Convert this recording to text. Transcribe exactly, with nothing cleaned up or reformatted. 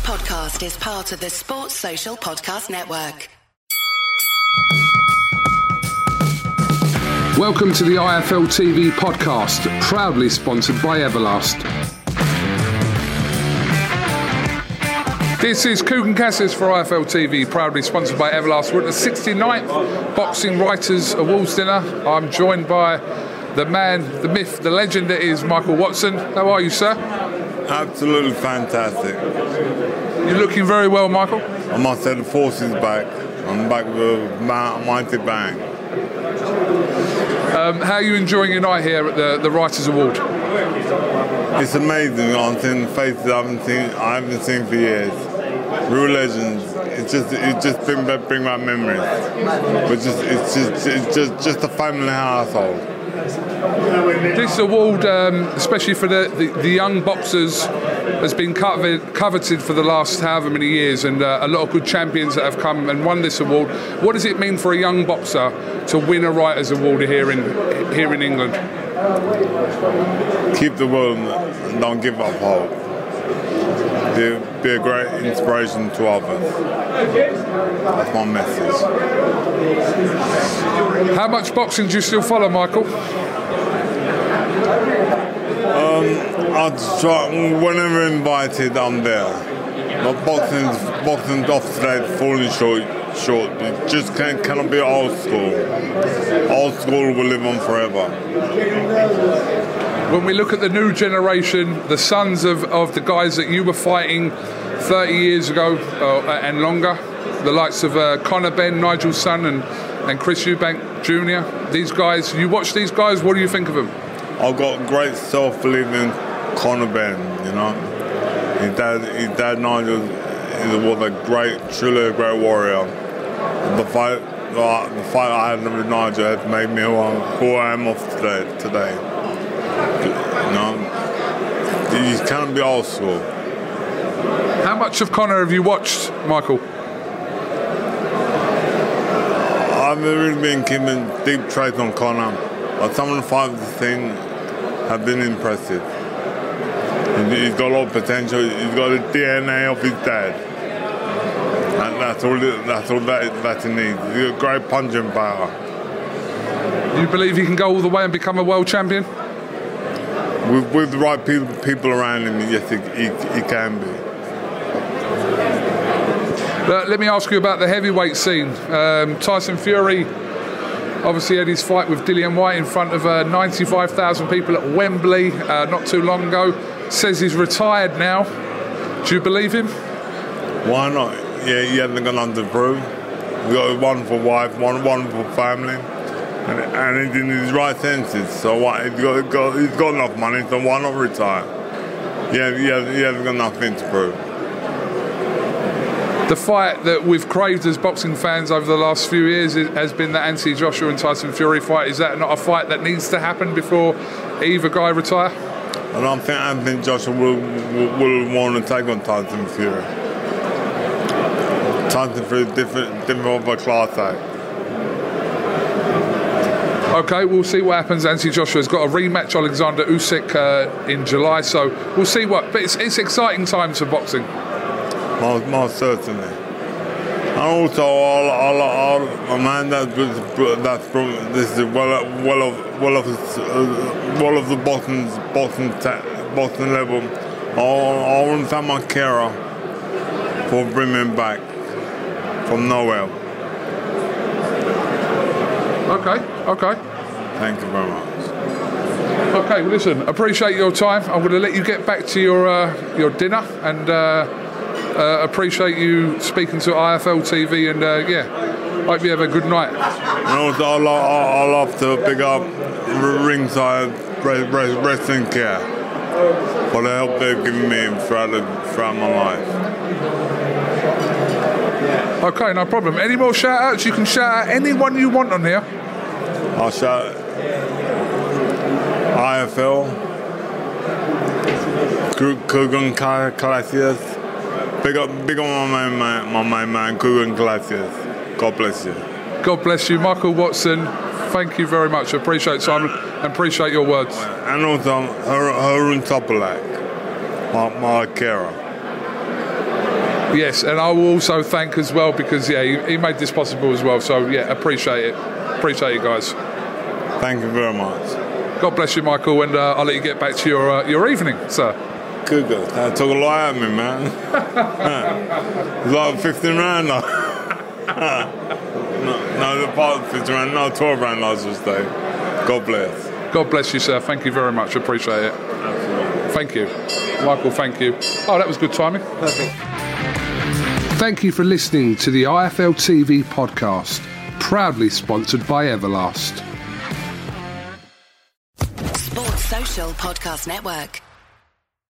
podcast is part of the Sports Social Podcast Network. Welcome to the I F L T V podcast, proudly sponsored by Everlast. This is Kugan Cassius for I F L T V, proudly sponsored by Everlast. We're at the sixty-ninth Boxing Writers Awards dinner. I'm joined by the man, the myth, the legend that is Michael Watson. How are you, sir? Absolutely fantastic. You're looking very well, Michael. I must say the force is back. I'm back with a mighty bang. Um, how are you enjoying your night here at the, the Writers Award? It's amazing. I'm seeing faces I haven't seen, I haven't seen for years. Real legends. It's just, it just bring back, bring back memories. But just, it's just, it's just, just a family household. This award, um, especially for the, the, the young boxers, has been coveted, coveted for the last however many years, and uh, a lot of good champions that have come and won this award. What does it mean for a young boxer to win a Writers' Award here in here in England? Keep the will and don't give up hope. Be, be a great inspiration to others. That's my message. How much boxing do you still follow, Michael? Um, I try, whenever invited, I'm there. But boxing's, boxing's off today, falling short. Short. It just can't, cannot be old school. Old school will live on forever. When we look at the new generation, the sons of, of the guys that you were fighting thirty years ago uh, and longer, the likes of uh, Conor Benn, Nigel's son, and, and Chris Eubank Junior, these guys, you watch these guys, what do you think of them? I've got great self-believing Conor Benn, you know. His dad, his dad Nigel was a great, truly a great warrior. The fight, uh, the fight I had with Nigel has made me who I, who I am of today. Today, you know, you can't be old school. How much of Conor have you watched, Michael? I've really been keeping deep trace on Conor, but some of the fights I've seen have been impressive. He's got a lot of potential. He's got the D N A of his dad. And that's all. That's all that, that he needs. He's got great punching power. You believe he can go all the way and become a world champion? With, with the right people, people around him, yes, he, he, he can be. But let me ask you about the heavyweight scene. Um, Tyson Fury obviously had his fight with Dillian Whyte in front of uh, ninety-five thousand people at Wembley uh, not too long ago. Says he's retired now. Do you believe him? Why not? Yeah, he hasn't got nothing to prove. He's got a wonderful wife, one wonderful family, and, and he's in his right senses. So what? He's got, got he's got enough money, so why not retire? Yeah, he, has, he hasn't got nothing to prove. The fight that we've craved as boxing fans over the last few years has been the Anthony Joshua and Tyson Fury fight. Is that not a fight that needs to happen before either guy retire? I don't think Anthony Joshua will, will, will want to take on Tyson Fury. Tyson Fury is different, different of a class act. Okay, we'll see what happens. Anthony Joshua's got a rematch Alexander Usyk uh, in July, so we'll see what. But it's, it's exciting times for boxing. Most, most certainly. And also, all, all, all a man that's that's from this is well, well of well of uh, well of the boxing boxing boxing level. I, I want to thank my carer for bringing him back from nowhere. Okay, okay. Thank you very much. Okay, well, listen, appreciate your time. I'm going to let you get back to your uh, your dinner, and uh, uh, appreciate you speaking to I F L T V, and uh, yeah, hope you have a good night. And also, I love, I love to pick up Ringside Wrestling Care for the help they've given me throughout, the, throughout my life. Okay, no problem. Any more shout-outs? You can shout out anyone you want on here. I'll shout I F L, Kugan Cassius. Big up, big up my main man, my main man, Kugan Cassius. God bless you. God bless you, Michael Watson. Thank you very much. I appreciate Simon and appreciate your words. And also Harun Topolak, my, my carer. Yes, and I will also thank as well because yeah, he, he made this possible as well. So yeah, appreciate it. Appreciate it, guys. Thank you very much. God bless you, Michael, and uh, I'll let you get back to your uh, your evening, sir. Good, good. That took a lot out of me, man. It's like fifteen rand now. no, no, the part of fifteen rand, no, twelve rand last day. God bless. God bless you, sir. Thank you very much. Appreciate it. Absolutely. Thank you. Michael, thank you. Oh, that was good timing. Perfect. Thank you for listening to the I F L T V podcast, proudly sponsored by Everlast. Sports Social Podcast Network.